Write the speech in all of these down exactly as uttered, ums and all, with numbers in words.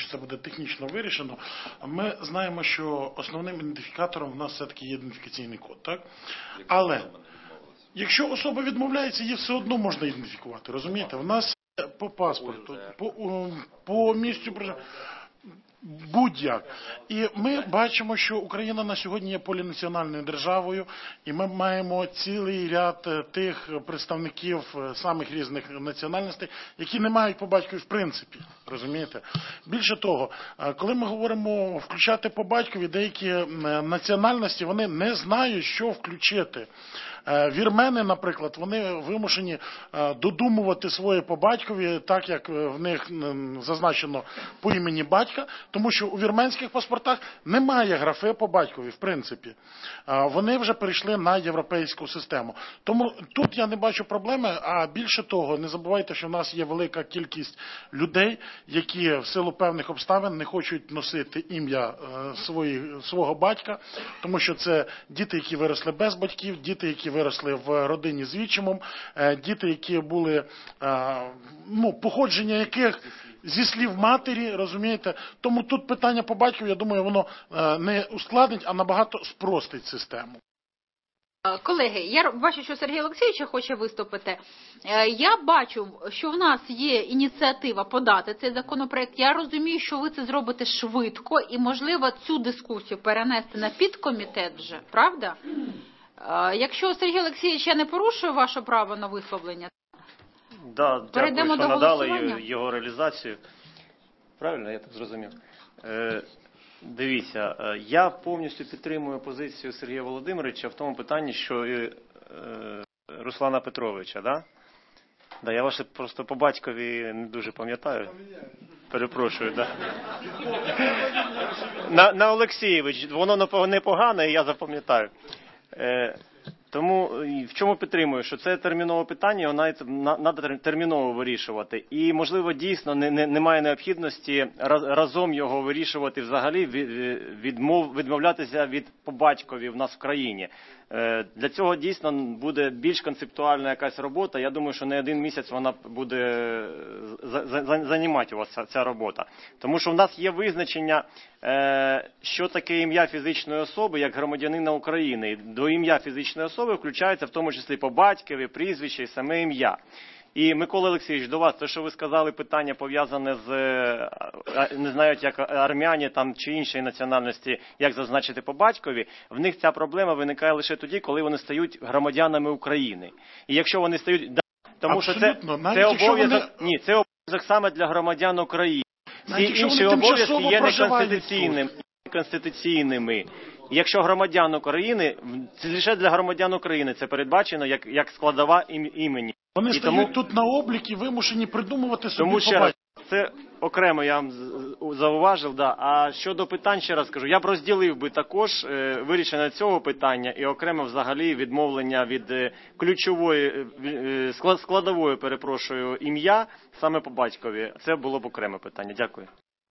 що це буде технічно вирішено. Ми знаємо, що основним ідентифікатором в нас все-таки є ідентифікаційний код, так? Але якщо особа відмовляється, її все одно можна ідентифікувати, розумієте? В нас по паспорту, по, по місцю проживання, будь-як. І ми бачимо, що Україна на сьогодні є полінаціональною державою, і ми маємо цілий ряд тих представників самих різних національностей, які не мають по батькові в принципі, розумієте? Більше того, коли ми говоримо включати по батькові, деякі національності, вони не знають, що включити. Вірмени, наприклад, вони вимушені додумувати своє по батькові, так як в них зазначено по імені батька, тому що у вірменських паспортах немає графи по батькові, в принципі. Вони вже перейшли на європейську систему. Тому тут я не бачу проблеми, а більше того, не забувайте, що в нас є велика кількість людей, які в силу певних обставин не хочуть носити ім'я свого батька, тому що це діти, які виросли без батьків, діти, які виросли в родині з відчимом, діти, які були, ну, походження яких зі слів матері, розумієте? Тому тут питання по батькові, я думаю, воно не ускладнить, а набагато спростить систему. Колеги, я бачу, що Сергій Олексійович хоче виступити. Я бачу, що в нас є ініціатива подати цей законопроект. Я розумію, що ви це зробите швидко і, можливо, цю дискусію перенести на підкомітет вже, правда? Якщо, Сергій Олексійович, я не порушую ваше право на висловлення, да, перейдемо дякую, до що надали голосування. його реалізацію. Правильно, я так зрозумів. Е, дивіться, е, я повністю підтримую позицію Сергія Володимировича в тому питанні, що е, Руслана Петровича, да? Да, я ваше просто по батькові не дуже пам'ятаю. Перепрошую, да. На, на Олексійович, воно непогане, і я запам'ятаю. Е, тому в чому підтримую, що це термінове питання, його треба терміново вирішувати. І, можливо, дійсно не, не, немає необхідності раз, разом його вирішувати взагалі, відмов, відмовлятися від по батькові в нас в країні. Е, для цього дійсно буде більш концептуальна якась робота. Я думаю, що не один місяць вона буде за, за, займати у вас ця, ця робота. Тому що в нас є визначення, е, що таке ім'я фізичної особи, як громадянина України. До ім'я фізичної особи включається в тому числі по батькові, прізвище і саме ім'я. І, Микола Олексійович, до вас, те, що ви сказали, питання пов'язане з, не знаю, як армяні там, чи іншої національності, як зазначити по батькові, в них ця проблема виникає лише тоді, коли вони стають громадянами України. І якщо вони стають, да, тому абсолютно. що це, це обов'язок, вони... ні, це обов'язок саме для громадян України. Всі інші обов'язки є неконституційними. конституційними. І якщо громадян України, це лише для громадян України це передбачено як, як складова ім, імені. Вони і стають тому, тут на облік і вимушені придумувати собі тому ще раз, це окремо я вам зауважив, да. А щодо питань, ще раз кажу, я б розділив би також е, вирішення цього питання і окремо взагалі відмовлення від е, ключової, е, складової, перепрошую, ім'я саме по батькові. Це було б окреме питання. Дякую.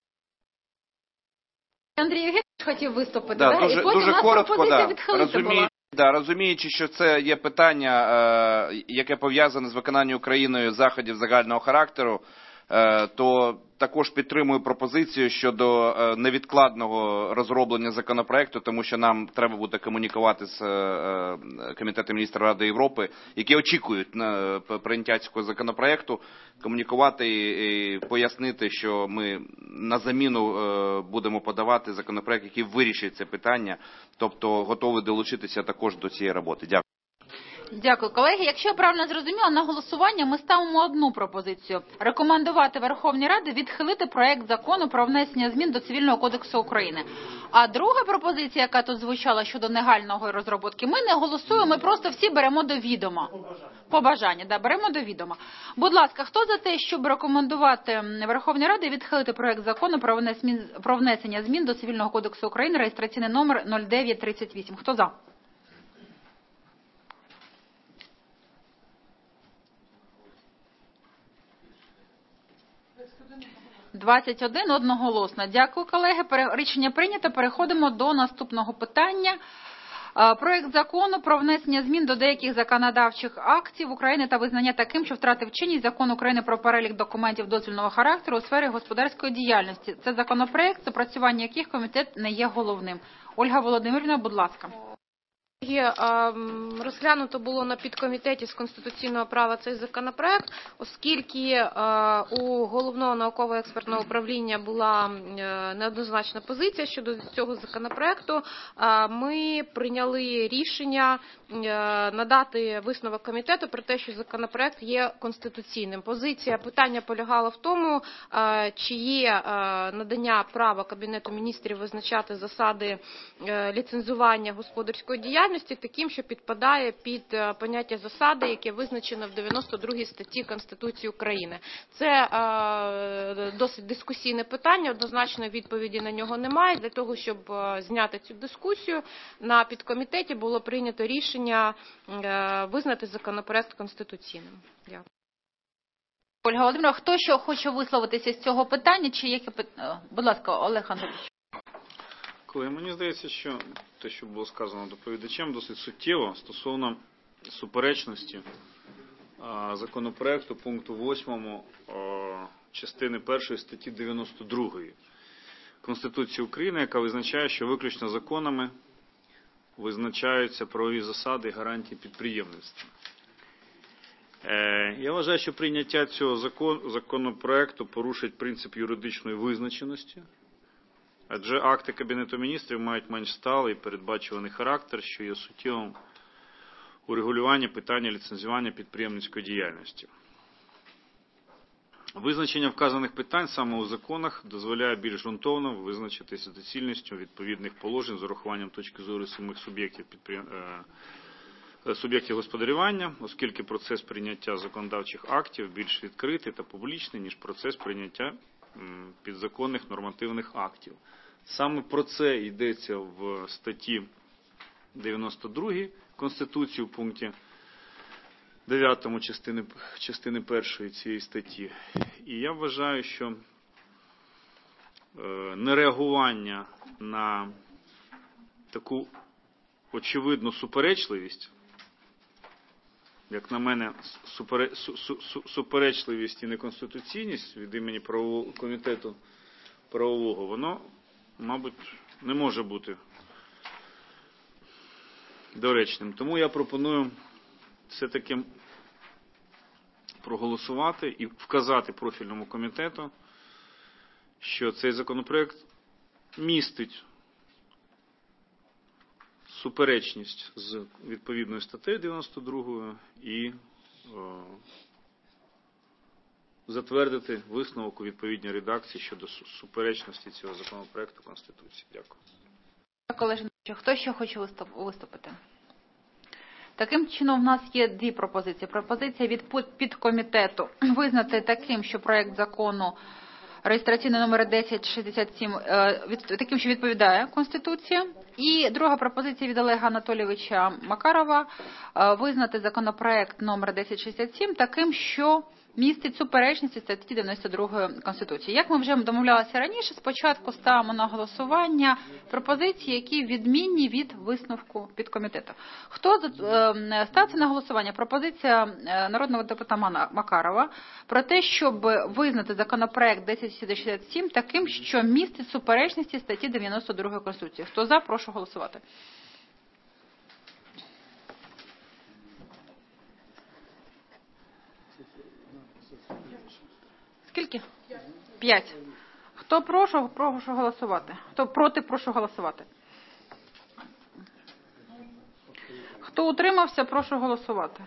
Андрій Євгенович хотів виступити, да, да? Дуже, І потім дуже у нас коротко, пропозиція да. відхилити Розумію, була. да, розуміючи, що це є питання, е, яке пов'язане з виконанням Україною заходів загального характеру, е, то також підтримую пропозицію щодо е, невідкладного розроблення законопроекту, тому що нам треба буде комунікувати з е, Комітетом міністрів Ради Європи, які очікують на прийняття цього законопроекту, комунікувати і, і пояснити, що ми на заміну е, будемо подавати законопроект, який вирішить це питання, тобто готові долучитися також до цієї роботи. Дякую. Дякую, колеги. Якщо я правильно зрозуміла, на голосування ми ставимо одну пропозицію. Рекомендувати Верховній Раді відхилити проект закону про внесення змін до Цивільного кодексу України. А друга пропозиція, яка тут звучала щодо негайної розробки, ми не голосуємо, ми просто всі беремо до відома. Побажання, да, беремо до відома. Будь ласка, хто за те, щоб рекомендувати Верховній Раді відхилити проект закону про внесення, про внесення змін до Цивільного кодексу України, реєстраційний номер нуль дев'ять тридцять вісім? Хто за? двадцять один одноголосно. Дякую, колеги. Рішення прийнято. Переходимо до наступного питання. Проект закону про внесення змін до деяких законодавчих актів України та визнання таким, що втратив чинність Закон України про перелік документів дозвільного характеру у сфері господарської діяльності. Це законопроект, запрацювання яких комітет не є головним. Ольга Володимирівна, будь ласка. Є, розглянуто було на підкомітеті з конституційного права цей законопроект, оскільки у Головного науково-експертного управління була неоднозначна позиція щодо цього законопроекту. Ми прийняли рішення надати висновок комітету про те, що законопроект є конституційним. Позиція питання полягала в тому, чи є надання права Кабінету міністрів визначати засади ліцензування господарської діяльності таким, що підпадає під поняття засади, яке визначено в дев'яносто другій статті Конституції України. Це е, досить дискусійне питання, однозначної відповіді на нього немає. Для того, щоб зняти цю дискусію, на підкомітеті було прийнято рішення е, визнати законопроект конституційним. Дякую. Ольга Володимирівна, хто ще хоче висловитися з цього питання? Чи які питання? Будь ласка, Олег Анатолійович. Колеги, мені здається, що те, що було сказано доповідачем, досить суттєво стосовно суперечності законопроекту пункту восьмому частини першої статті дев'яносто другої Конституції України, яка визначає, що виключно законами визначаються правові засади і гарантії підприємництва. Я вважаю, що прийняття цього законопроекту порушить принцип юридичної визначеності, адже акти Кабінету міністрів мають менш сталий і передбачуваний характер, що є суттєвим у регулюванні питання ліцензування підприємницької діяльності. Визначення вказаних питань саме у законах дозволяє більш ґрунтовно визначитися доцільністю відповідних положень з урахуванням точки зору самих суб'єктів підприєм... суб'єктів господарювання, оскільки процес прийняття законодавчих актів більш відкритий та публічний, ніж процес прийняття підзаконних нормативних актів. Саме про це йдеться в статті дев'яносто другій Конституції у пункті дев'ятому частини, частини першої цієї статті. І я вважаю, що нереагування на таку очевидну суперечливість, як на мене, суперечливість і неконституційність від імені правового, комітету правового, воно, мабуть, не може бути доречним. Тому я пропоную все-таки проголосувати і вказати профільному комітету, що цей законопроект містить суперечність з відповідною статтею дев'яносто другою і о, затвердити висновок у відповідній редакції щодо суперечності цього законопроекту Конституції. Дякую. Колеги, хто ще хоче виступити? Таким чином, в нас є дві пропозиції. Пропозиція від підкомітету визнати таким, що проект закону реєстраційний номер десять шістдесят сім таким, що відповідає Конституції. І друга пропозиція від Олега Анатолійовича Макарова визнати законопроект номер десять шістдесят сім таким, що містить суперечності статті дев'яносто другої Конституції. Як ми вже домовлялися раніше, спочатку ставимо на голосування пропозиції, які відмінні від висновку підкомітету. Хто ставиться на голосування? Пропозиція народного депутата Макарова про те, щоб визнати законопроект десять шістдесят сім таким, що містить суперечності статті дев'яносто другої Конституції. Хто за, прошу голосувати. Скільки? П'ять. Хто прошу, прошу голосувати. Хто проти, прошу голосувати. Хто утримався, прошу голосувати.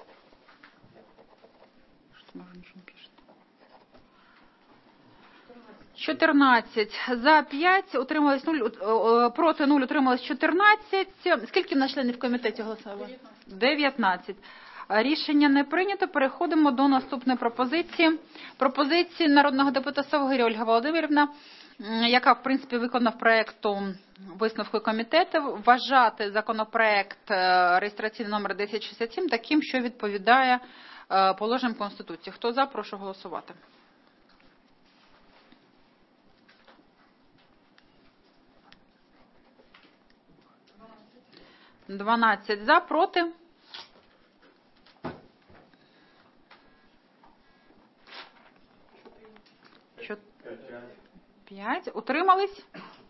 чотирнадцять. За п'ять, утрималось нуль, проти нуль, утрималось чотирнадцять. Скільки в нас членів в комітеті голосувало? дев'ятнадцять. Рішення не прийнято. Переходимо до наступної пропозиції. Пропозиції народного депутата Совгирі Ольги Володимирівна, яка, в принципі, виконав проєкту висновку комітету, вважати законопроект реєстраційний номер десять шістдесят сім таким, що відповідає положенням Конституції. Хто за, прошу голосувати. дванадцять за, проти. п'ять. Утримались?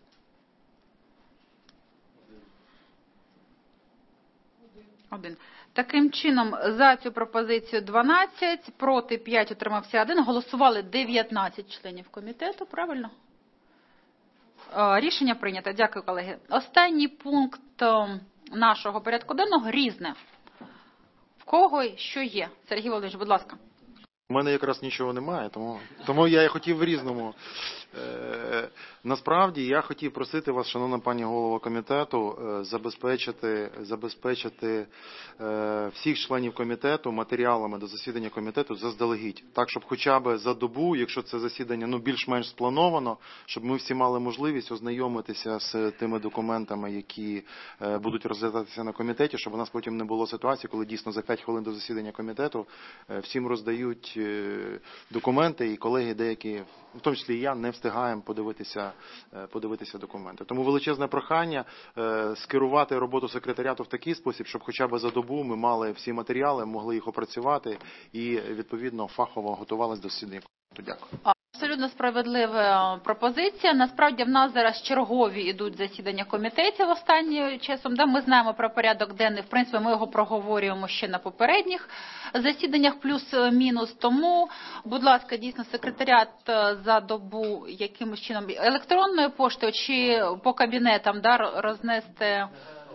Один. Таким чином, за цю пропозицію дванадцять, проти п'ять, утримався один. Голосували дев'ятнадцять членів комітету, правильно? Е, Рішення прийнято. Дякую, колеги. Останній пункт е, нашого порядку денного – різне. В кого що є? Сергій Володимирович, будь ласка. У мене якраз нічого немає, тому, тому я і хотів в різному. Е, насправді я хотів просити вас, шановна пані голова комітету, е, забезпечити, забезпечити е, всіх членів комітету матеріалами до засідання комітету заздалегідь. Так, щоб хоча б за добу, якщо це засідання ну, більш-менш сплановано, щоб ми всі мали можливість ознайомитися з тими документами, які е, будуть розглядатися на комітеті, щоб у нас потім не було ситуації, коли дійсно за п'ять хвилин до засідання комітету е, всім роздають документи, і колеги деякі, в тому числі і я, не встигаємо подивитися, подивитися документи. Тому величезне прохання скерувати роботу секретаріату в такий спосіб, щоб хоча б за добу ми мали всі матеріали, могли їх опрацювати і, відповідно, фахово готувалися до засідання. Дякую. Абсолютно справедлива пропозиція. Насправді в нас зараз чергові йдуть засідання комітетів останнім часом. Да, ми знаємо про порядок денний, в принципі, ми його проговорюємо ще на попередніх засіданнях плюс-мінус. Тому, будь ласка, дійсно, секретаріат за добу якимось чином електронною поштою чи по кабінетам да, рознести.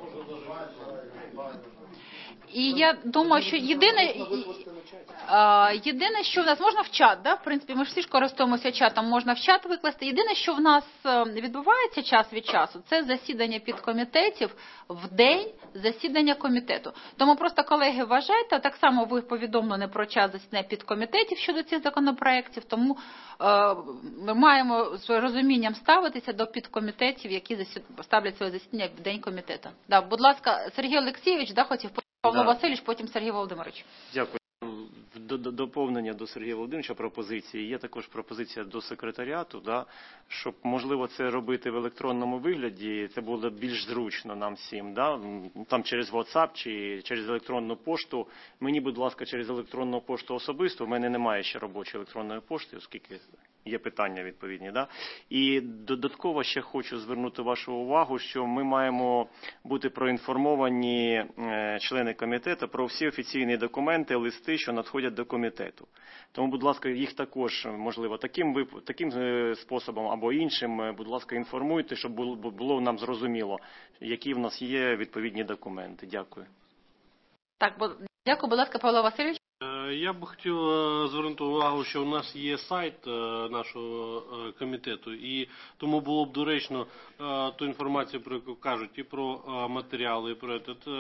І я думаю, що єдине, єдине, що в нас можна в чат, да? В принципі, ми ж всі ж користуємося чатом, можна в чат викласти. Єдине, що в нас відбувається час від часу, це засідання підкомітетів в день засідання комітету. Тому просто, колеги, вважайте, так само ви повідомлені про час засідання підкомітетів щодо цих законопроєктів, тому е, ми маємо з розумінням ставитися до підкомітетів, які засід... ставлять своє засідання в день комітету. Да, будь ласка, Сергій Олексійович, да, хотів Павло да. Васильович, потім Сергій Володимирович. Дякую. До доповнення до Сергія Володимировича пропозиції. Є також пропозиція до секретаріату, да, щоб, можливо, це робити в електронному вигляді, це було більш зручно нам всім, да, там через WhatsApp чи через електронну пошту. Мені, будь ласка, через електронну пошту особисто, у мене немає ще робочої електронної пошти, оскільки є питання відповідні. Да. І додатково ще хочу звернути вашу увагу, що ми маємо бути проінформовані члени комітету про всі офіційні документи, листи, що надходять до комітету. Тому, будь ласка, їх також, можливо, таким, таким способом або іншим, будь ласка, інформуйте, щоб було, було нам зрозуміло, які в нас є відповідні документи. Дякую. Так, дякую, будь ласка, Павло Васильович. Я б хотів звернути увагу, що у нас є сайт нашого комітету, і тому було б доречно ту інформацію, про яку кажуть, і про матеріали, і про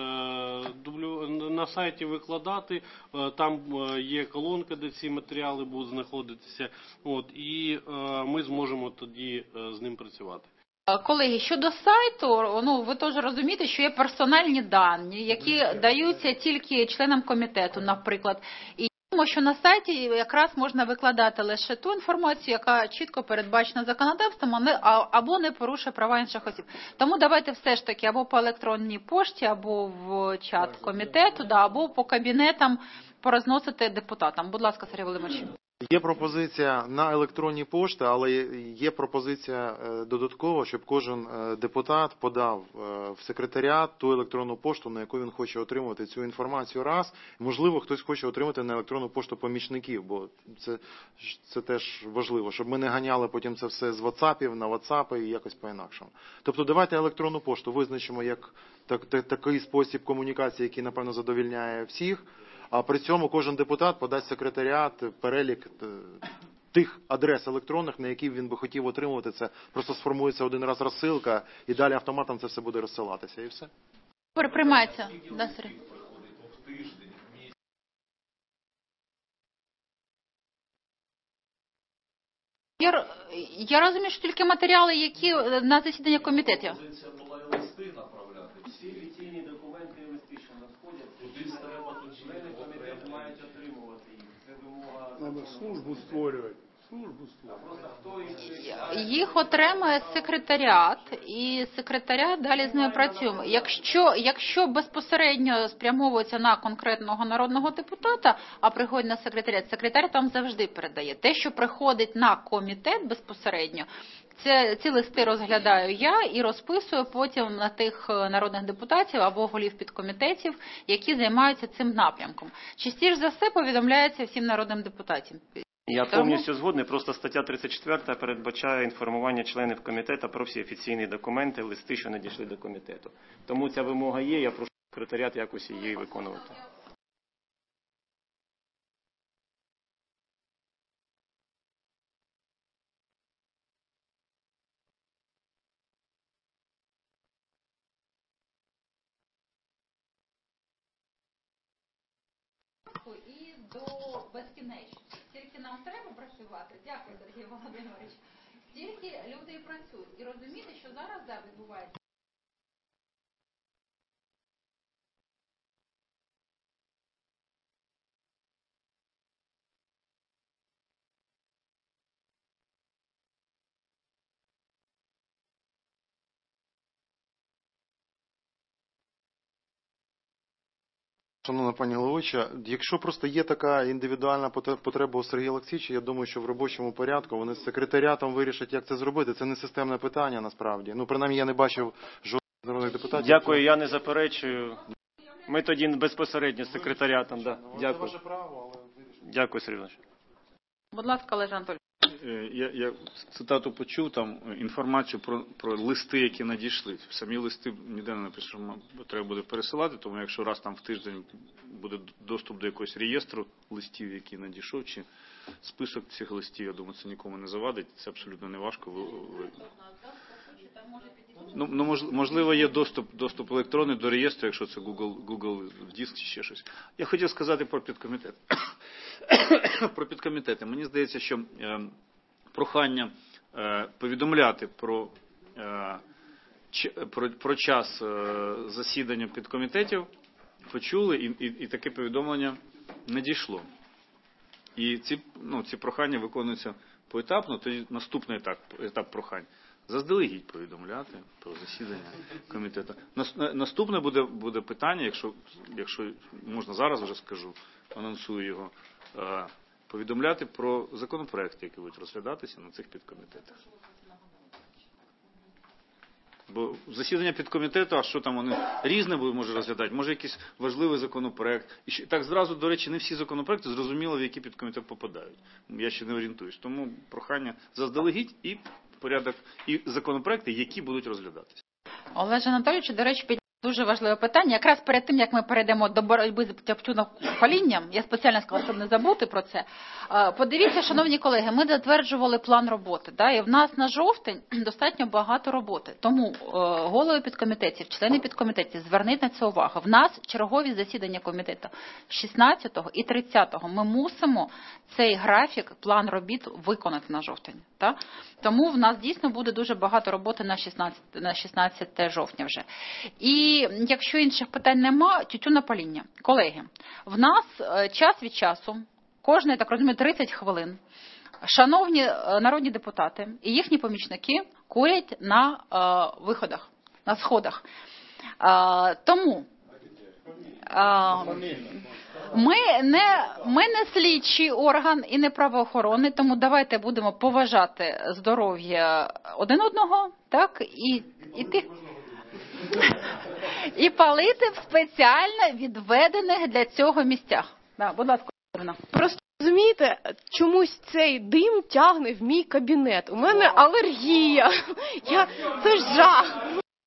на сайті викладати. Там є колонка, де ці матеріали будуть знаходитися, от, і ми зможемо тоді з ним працювати. Колеги, щодо сайту, ну, ви теж розумієте, що є персональні дані, які даються тільки членам комітету, наприклад. І тому, що на сайті якраз можна викладати лише ту інформацію, яка чітко передбачена законодавством, або не порушує права інших осіб. Тому давайте все ж таки або по електронній пошті, або в чат комітету, да, або по кабінетам порозносити депутатам. Будь ласка, Сергій Володимирович. Є пропозиція на електронні пошти, але є пропозиція додаткова, щоб кожен депутат подав в секретаріат ту електронну пошту, на яку він хоче отримувати цю інформацію раз. Можливо, хтось хоче отримати на електронну пошту помічників, бо це, це теж важливо, щоб ми не ганяли потім це все з WhatsApp на WhatsApp і якось по-інакшому. Тобто давайте електронну пошту визначимо як так, так, такий спосіб комунікації, який, напевно, задовільняє всіх. А при цьому кожен депутат подасть секретаріат перелік тих адрес електронних, на які він би хотів отримувати це. Просто сформується один раз розсилка, і далі автоматом це все буде розсилатися, і все. Приймається. Да, Сергій. Я, я розумію, що тільки матеріали, які на засідання комітетів. Всі офіційні документи і листи, що надходять, члени комітету мають отримувати їх. Це вимога. Треба службу створювати. Їх отримує секретаріат, і секретаріат далі з ними працює. Якщо, якщо безпосередньо спрямовується на конкретного народного депутата, а приходить на секретаріат, секретар там завжди передає. Те, що приходить на комітет безпосередньо, це, ці листи розглядаю я і розписую потім на тих народних депутатів або голів підкомітетів, які займаються цим напрямком. Частіше за все повідомляється всім народним депутатам. Я Тому- повністю згодний, просто стаття тридцять четверта передбачає інформування членів комітету про всі офіційні документи, листи, що надійшли до комітету. Тому ця вимога є, я прошу секретаріат якось її виконувати. І до безкінечності. Стільки нам треба працювати, дякую, Сергій Володимирович, стільки люди і працюють. І розуміти, що зараз да, відбувається. Шановна пані головуюча, якщо просто є така індивідуальна потреба у Сергія Олексійовича, я думаю, що в робочому порядку вони з секретаріатом вирішать, як це зробити. Це не системне питання, насправді. Ну, принаймні, я не бачив жодних народних депутатів. Дякую, я не заперечую. Ми тоді безпосередньо з секретаріатом. Да. Дякую. Ваше право, але Дякую, Сергій Іванович. Будь ласка, Олег Анатолійович. Е, Я, я цитату почув, там інформацію про, про листи, які надійшли. Самі листи ніде не написано, що треба буде пересилати, тому якщо раз там в тиждень буде доступ до якогось реєстру листів, який надійшов, чи список цих листів, я думаю, це нікому не завадить, це абсолютно не важко. Ви, ви... Ну, ну, можливо, є доступ, доступ електронний до реєстру, якщо це Google, Google Диск чи ще щось. Я хотів сказати про підкомітет. Про підкомітети. Мені здається, що е, прохання е, повідомляти про, е, ч, про, про час е, засідання підкомітетів почули, і, і, і таке повідомлення надійшло. І ці, ну, ці прохання виконуються поетапно, тоді наступний етап, етап прохань. Заздалегідь повідомляти про засідання комітету. Наступне буде, буде питання, якщо, якщо можна зараз вже скажу, анонсую його, повідомляти про законопроекти, які будуть розглядатися на цих підкомітетах. Бо засідання підкомітету, а що там вони різне може розглядати, може якийсь важливий законопроект. І так зразу, до речі, не всі законопроекти зрозуміло, в який підкомітет попадають. Я ще не орієнтуюсь. Тому прохання заздалегідь і порядок, і законопроекти, які будуть розглядатися. Олеже Анатолійовичу, до речі, дуже важливе питання. Якраз перед тим, як ми перейдемо до боротьби з тютюнопалінням, я спеціально сказала, щоб не забути про це. Подивіться, шановні колеги, ми затверджували план роботи, да, і в нас на жовтень достатньо багато роботи. Тому голови підкомітетів, члени підкомітетів, зверніть на це увагу. В нас чергові засідання комітету шістнадцятого і тридцятого. Ми мусимо цей графік, план робіт виконати на жовтень. Да? Тому в нас дійсно буде дуже багато роботи на шістнадцяте жовтня вже. І якщо інших питань нема, тютюнопаління. Колеги, в нас час від часу, кожне, так розумію, тридцять хвилин, шановні народні депутати і їхні помічники курять на е, виходах, на сходах. Е, тому е, ми не, ми не слідчий орган і не правоохоронний, тому давайте будемо поважати здоров'я один одного, так, і, і тих... І палити в спеціально відведених для цього місцях. Да, будь ласка, Ірина. Просто розумієте, чомусь цей дим тягне в мій кабінет. У мене алергія. Я... Це ж жах.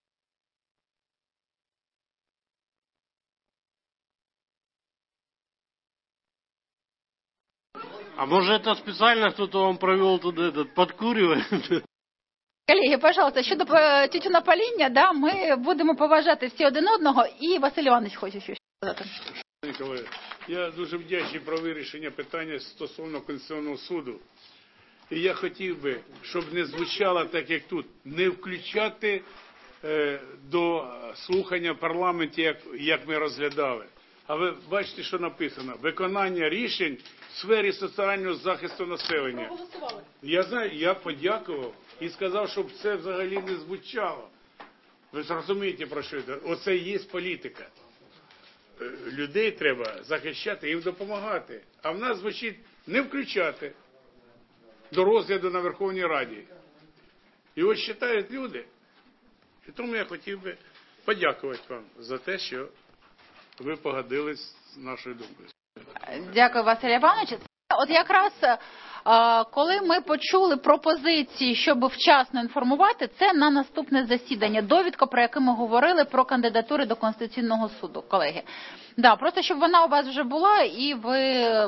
А може це спеціально хтось вам провів туди подкурювати? Колеги, пожалуйста, щодо тютюнопаління, да, ми будемо поважати всі один одного, і Василь Іванович хоче щось сказати. Я дуже вдячний про вирішення питання стосовно Конституційного суду. І я хотів би, щоб не звучало так, як тут, не включати е, до слухання в парламенті, як, як ми розглядали. А ви бачите, що написано? Виконання рішень в сфері соціального захисту населення. Я знаю, я подякував і сказав, щоб це взагалі не звучало. Ви зрозумієте, про що йде? Оце і є політика. Людей треба захищати, їм допомагати. А в нас звучить не включати до розгляду на Верховній Раді. І ось читають люди. І тому я хотів би подякувати вам за те, що ви погодились з нашою думкою. Дякую, Василь Іванович. От якраз коли ми почули пропозиції, щоб вчасно інформувати, це на наступне засідання, довідка, про яку ми говорили, про кандидатури до Конституційного суду, колеги. Да, просто щоб вона у вас вже була і ви е,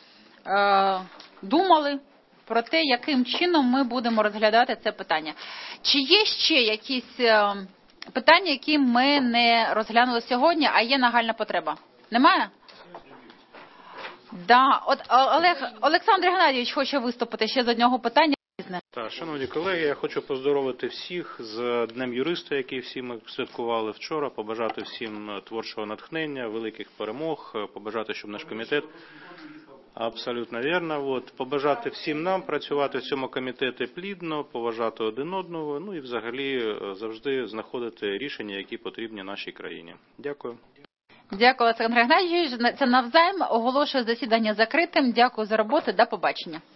думали про те, яким чином ми будемо розглядати це питання. Чи є ще якісь е, питання, які ми не розглянули сьогодні, а є нагальна потреба? Немає? Да. От Олег, Олександр Геннадійович хоче виступити ще з одного питання. Так, шановні колеги, я хочу поздоровити всіх з Днем юриста, який всі ми святкували вчора, побажати всім творчого натхнення, великих перемог, побажати, щоб наш комітет, абсолютно вірно, от, побажати всім нам працювати в цьому комітеті плідно, поважати один одного, ну і взагалі завжди знаходити рішення, які потрібні нашій країні. Дякую. Дякую, Олександр Геннадійович. Це навзаєм. Оголошую засідання закритим. Дякую за роботу. До побачення.